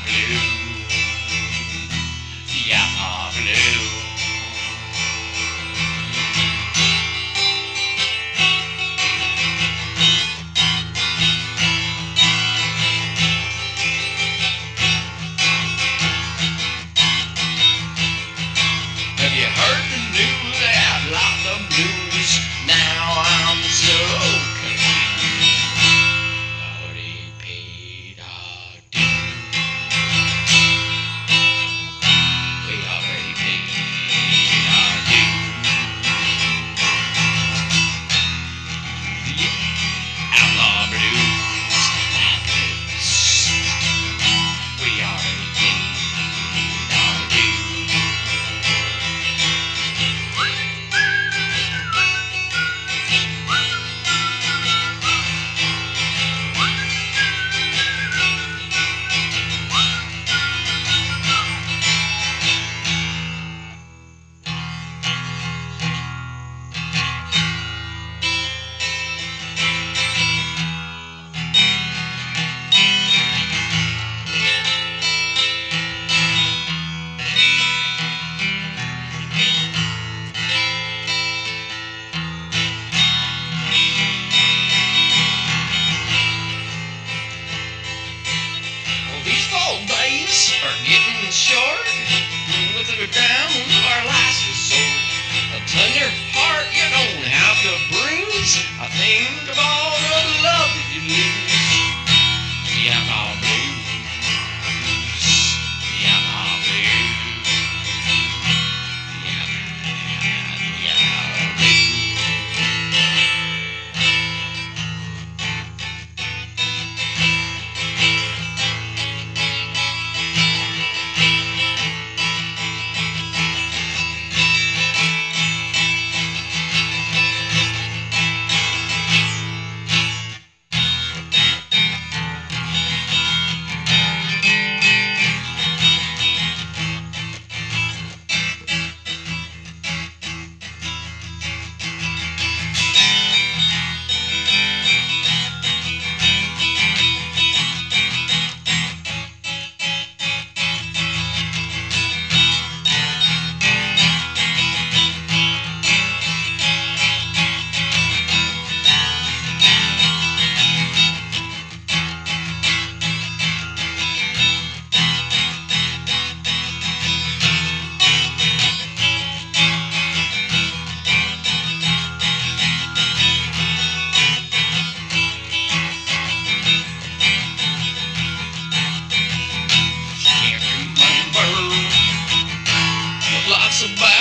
blue. The outlaw blue. Have you heard the news? They have lots of blues. Now I'm so confused. Lordy Peter Doo. We already paid our due. Yeah, outlaw blues, that blues. We already paid our due. These fall days are getting short. With the down to our last resort. A tender heart you don't have to bruise. I think of all the love that you lose. The outlaw blues. The outlaw blues. The outlaw blues. Lots of